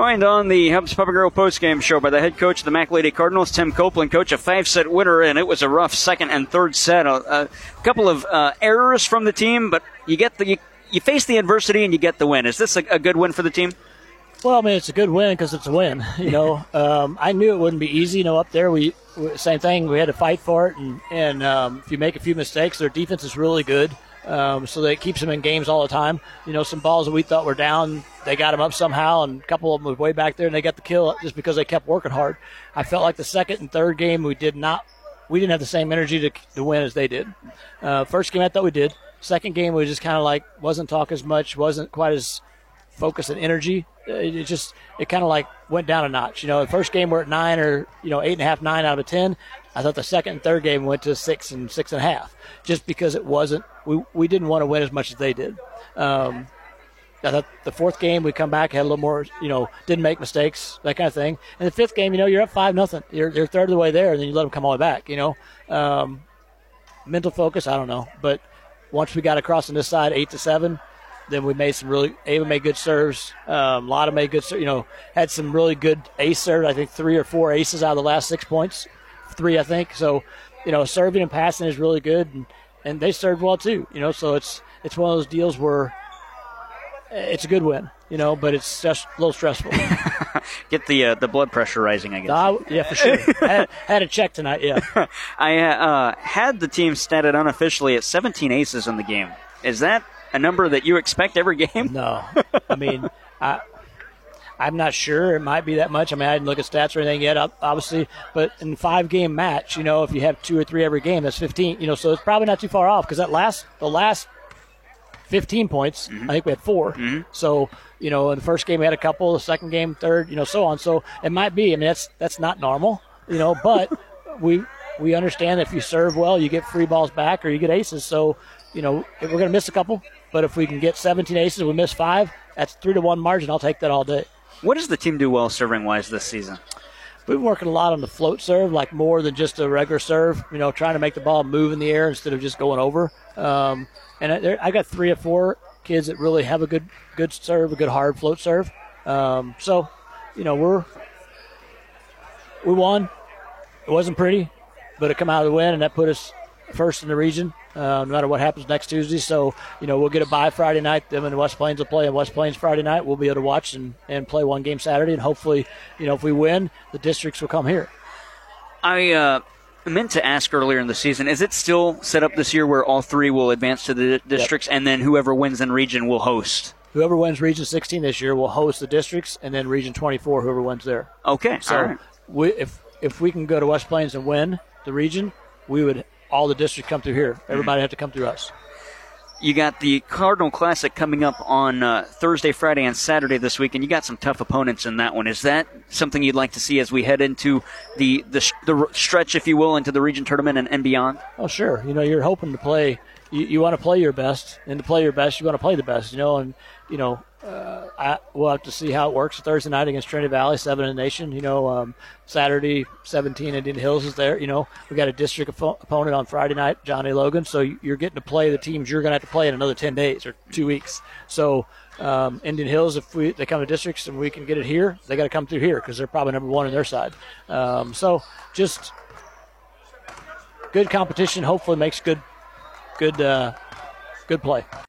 joined on the Hubs Pub and Grill postgame show by the head coach of the Mac Lady Cardinals, Tim Copeland. Coach, a 5-set winner, and it was a rough second and third set. A couple of errors from the team, but you face the adversity and you get the win. Is this a good win for the team? Well, I mean, it's a good win because it's a win. I knew it wouldn't be easy. Up there, same thing. We had to fight for it, and if you make a few mistakes, their defense is really good. So that keeps them in games all the time. Some balls that we thought were down, they got them up somehow, and a couple of them were way back there, and they got the kill just because they kept working hard. I felt like the second and third game we didn't have the same energy to win as they did. First game I thought we did. Second game we just kind of wasn't talking as much, wasn't quite as focused and energy. It kind of went down a notch. The first game we're at 9 or 8.5, 9 out of 10. I thought the second and third game went to 6 and 6.5, just because it wasn't. We didn't want to win as much as they did. I thought the fourth game we come back, had a little more, didn't make mistakes, that kind of thing. And the fifth game, you're up 5-0. You're a third of the way there, and then you let them come all the way back. Mental focus, I don't know, but once we got across on this side, 8-7. Then we made Ava made good serves. Lotta made good serves. Had some really good ace serves. I think 3 or 4 aces out of the last 6 points. 3, I think. So, serving and passing is really good, and they served well too. So it's one of those deals where it's a good win. But it's just a little stressful. Get the blood pressure rising, I guess. Yeah, for sure. had a check tonight. Yeah. I had the team statted unofficially at 17 aces in the game. Is that a number that you expect every game? No. I mean, I'm not sure. It might be that much. I mean, I didn't look at stats or anything yet, obviously. But in a 5-game match, if you have 2 or 3 every game, that's 15. So it's probably not too far off because the last 15 points, I think we had 4. Mm-hmm. So, in the first game we had a couple, the second game, third, so on. So it might be. I mean, that's not normal, but we understand that if you serve well, you get free balls back or you get aces. So, we're going to miss a couple. But if we can get 17 aces, we miss 5, that's 3-1 margin. I'll take that all day. What does the team do well serving-wise this season? We've been working a lot on the float serve, more than just a regular serve, trying to make the ball move in the air instead of just going over. And I got 3 or 4 kids that really have a good serve, a good hard float serve. So, we won. It wasn't pretty, but it come out of the win, and that put us first in the region. No matter what happens next Tuesday. So, we'll get a bye Friday night. Them and West Plains will play in West Plains Friday night. We'll be able to watch and play one game Saturday. And hopefully, if we win, the districts will come here. I meant to ask earlier in the season, is it still set up this year where all 3 will advance to the districts, and then whoever wins in region will host? Whoever wins Region 16 this year will host the districts, and then Region 24, whoever wins there. Okay. So all right. if we can go to West Plains and win the region, we would – all the districts come through here. Everybody have to come through us. You got the Cardinal Classic coming up on Thursday, Friday, and Saturday this week, and you got some tough opponents in that one. Is that something you'd like to see as we head into the stretch, if you will, into the region tournament and beyond? Oh, sure. You're hoping to play. You want to play your best, and to play your best, you want to play the best. We'll have to see how it works Thursday night against Trinity Valley, 7 in the nation. Saturday, 17 Indian Hills is there. We got a district opponent on Friday night, Johnny Logan. So you're getting to play the teams you're going to have to play in another 10 days or 2 weeks. So Indian Hills, if they come to districts and we can get it here, they got to come through here because they're probably number 1 on their side. So just good competition. Hopefully makes good play.